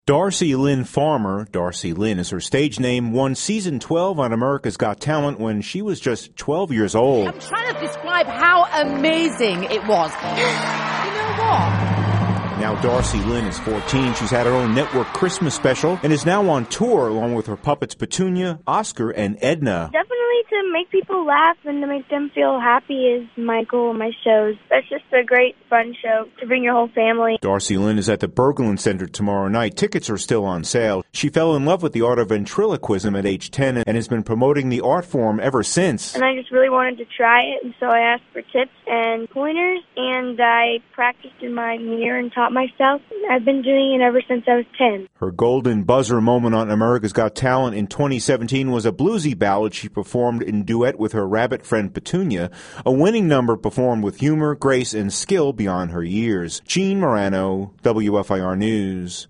Darcy Lynn Farmer, Darcy Lynn is her stage name, won season 12 on America's Got Talent when she was just 12 years old. I'm trying to describe how amazing it was. You know what? Now Darcy Lynn is 14. She's had her own network Christmas special and is now on tour along with her puppets Petunia, Oscar, and Edna. Definitely to make people laugh and to make them feel happy is my goal in my shows. That's just a great, fun show to bring your whole family. Darcy Lynn is at the Berglund Center tomorrow night. Tickets are still on sale. She fell in love with the art of ventriloquism at age 10 and has been promoting the art form ever since. And I just really wanted to try it, and so I asked for tips and pointers, and I practiced in my mirror and taught myself. I've been doing it ever since I was 10. Her golden buzzer moment on America's Got Talent in 2017 was a bluesy ballad she performed in duet with her rabbit friend Petunia, a winning number performed with humor, grace, and skill beyond her years. Gene Morano, WFIR News.